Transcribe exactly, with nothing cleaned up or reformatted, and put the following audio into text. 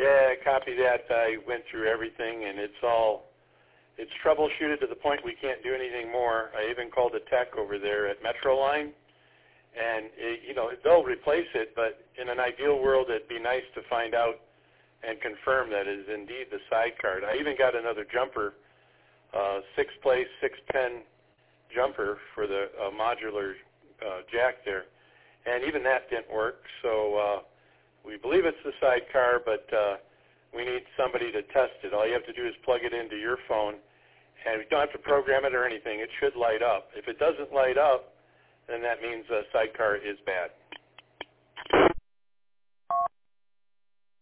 Yeah, copy that. I went through everything, and it's all, it's troubleshooted to the point we can't do anything more. I even called the tech over there at Metroline, and, it, you know, they'll replace it, but in an ideal world, it'd be nice to find out and confirm that it is indeed the side card. I even got another jumper, uh, six-place, six-pen jumper for the uh, modular uh, jack there, and even that didn't work, so uh, we believe it's the sidecar, but uh, we need somebody to test it. All you have to do is plug it into your phone, and you don't have to program it or anything. It should light up. If it doesn't light up, then that means the sidecar is bad.